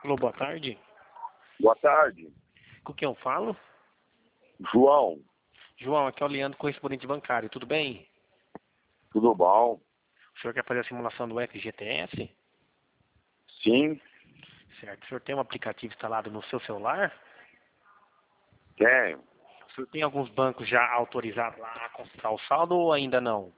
Alô, boa tarde. Boa tarde. Com quem eu falo? João, João, aqui é o Leandro, correspondente bancário. Tudo bem? tudo bom? O senhor quer fazer a simulação do FGTS? Sim, Certo. O senhor tem um aplicativo instalado no seu celular? tenho. O senhor tem alguns bancos já autorizados lá a consultar o saldo ou ainda não?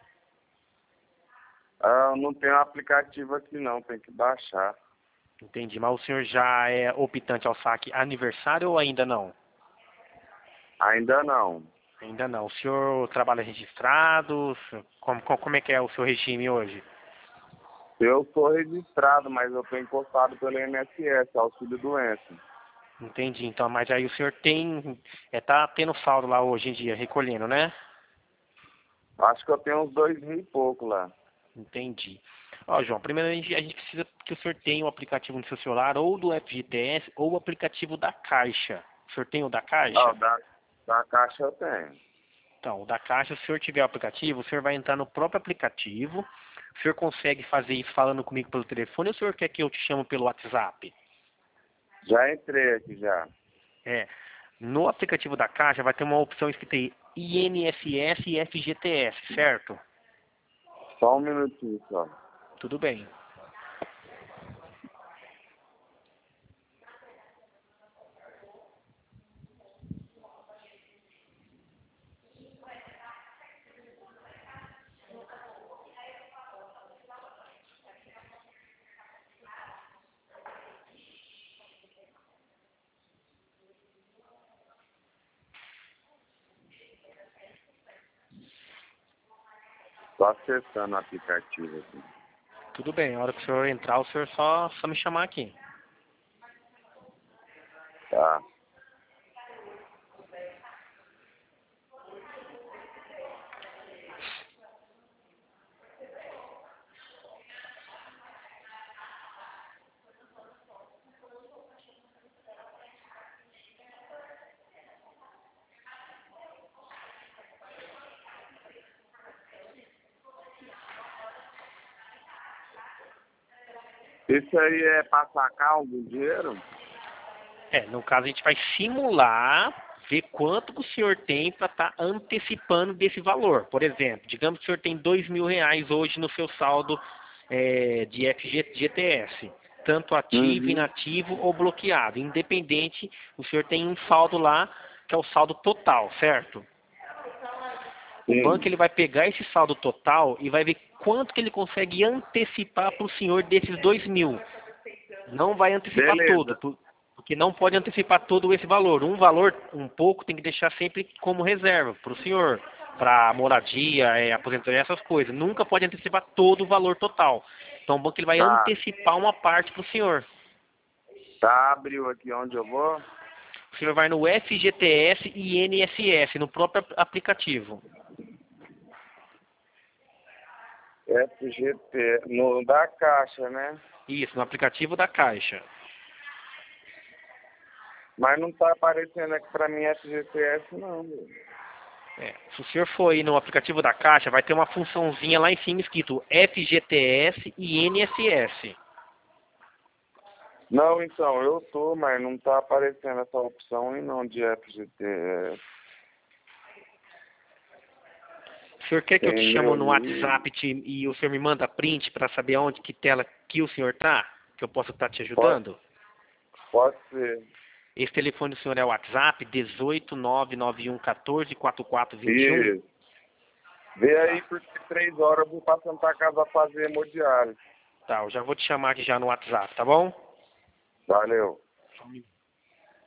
Ah, não tenho aplicativo aqui não, tem que baixar. Entendi. Mas o senhor já é optante ao saque aniversário ou ainda não? Ainda não. Ainda não. O senhor trabalha registrado? Como é que é o seu regime hoje? Eu sou registrado, mas eu estou encostado pelo INSS, auxílio doença. Entendi. Então, mas aí o senhor tá tendo saldo lá hoje em dia, recolhendo, né? Acho que eu tenho uns 2.000 e pouco lá. Entendi. Ó, João, primeiro a gente precisa que o senhor tenha o aplicativo no seu celular, ou do FGTS, ou o aplicativo da Caixa. O senhor tem o da Ah, Caixa? da Caixa eu tenho. Então, o da Caixa, se o senhor tiver o aplicativo, o senhor vai entrar no próprio aplicativo. O senhor consegue fazer isso falando comigo pelo telefone, ou o senhor quer que eu te chame pelo WhatsApp? Já entrei aqui já. É. No aplicativo da Caixa vai ter uma opção escrita aí, INSS e FGTS, certo? Só um minutinho só. Tudo bem. Tô acessando o aplicativo aqui. Tudo bem. A hora que o senhor entrar, o senhor só me chamar aqui. Tá. Isso aí é pra sacar algum dinheiro? No caso a gente vai simular, ver quanto que o senhor tem para estar antecipando desse valor. Por exemplo, digamos que o senhor tem R$ 2.000 hoje no seu saldo de FGTS, tanto ativo, Uhum. inativo ou bloqueado. Independente, o senhor tem um saldo lá que é o saldo total, certo? O banco Sim. ele vai pegar esse saldo total e vai ver quanto que ele consegue antecipar para o senhor desses 2.000. Não vai antecipar todo, Beleza. porque não pode antecipar todo esse valor. Um valor, um pouco, tem que deixar sempre como reserva para o senhor, para moradia, aposentadoria, essas coisas. Nunca pode antecipar todo o valor total. Então o banco ele vai Tá. antecipar uma parte para o senhor. Tá, abriu aqui onde eu vou? O senhor vai no FGTS e INSS, no próprio aplicativo. FGT, no da Caixa, né? Isso, no aplicativo da Caixa. Mas não tá aparecendo aqui pra mim FGTS não, meu. Se o senhor for aí no aplicativo da Caixa, vai ter uma funçãozinha lá em cima escrito FGTS e INSS. Não, então, eu tô, mas não tá aparecendo essa opção aí não de FGTS. O senhor quer que eu te Tem chamo meu no livro. WhatsApp e o senhor me manda print para saber aonde, que tela que o senhor tá? Que eu possa estar te Pode, ajudando? pode ser. Esse telefone do senhor é o WhatsApp 18991144421. Isso. Vê aí Tá, porque 3 horas eu vou pra Santa Casa fazer hemodiálise. tá, eu já vou te chamar aqui já no WhatsApp, tá bom? Valeu. Só um minuto.